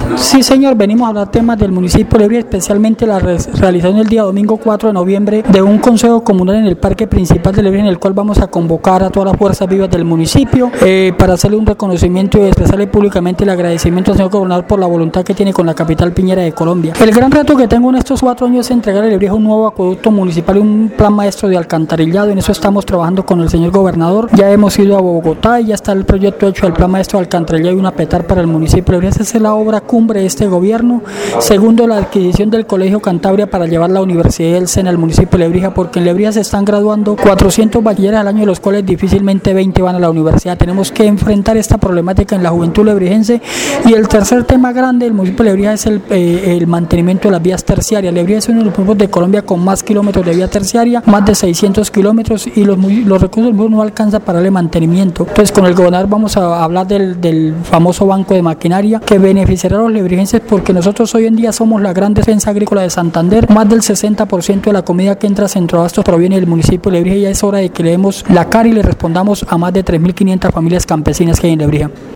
Sí, señor, venimos a hablar temas del municipio de Lebrija, especialmente la realización el día domingo 4 de noviembre de un consejo comunal en el parque principal de Lebrija, en el cual vamos a convocar a todas las fuerzas vivas del municipio para hacerle un reconocimiento y expresarle públicamente el agradecimiento al señor gobernador por la voluntad que tiene con la capital piñera de Colombia. El gran reto que tengo en estos 4 años es entregar a Lebrija un nuevo acueducto municipal y un plan maestro de alcantarillado. En eso estamos trabajando con el señor gobernador. Ya hemos ido a Bogotá y ya está el proyecto hecho del plan maestro de alcantarillado y una petar para el municipio de Lebrija. Esa es la obra cumbre de este gobierno. Segundo, la adquisición del Colegio Cantabria para llevar la Universidad del SENA al municipio de Lebrija, porque en Lebrija se están graduando 400 bachilleres al año, de los cuales difícilmente 20 van a la universidad. Tenemos que enfrentar esta problemática en la juventud lebrijense. Y el tercer tema grande del municipio de Lebrija es el mantenimiento de las vías terciarias. Lebrija es uno de los puntos de Colombia con más kilómetros de vía terciaria, más de 600 kilómetros, y los recursos del municipio no alcanzan para darle mantenimiento. Entonces, con el gobernador vamos a hablar del famoso banco de maquinaria que beneficiará a los lebrijenses, porque nosotros hoy en día somos la gran defensa agrícola de Santander. Más del 60% de la comida que entra a Centroabastos proviene del municipio de Lebrija, y ya es hora de que le demos la cara y le respondamos a más de 3.500 familias campesinas que hay en Lebrija.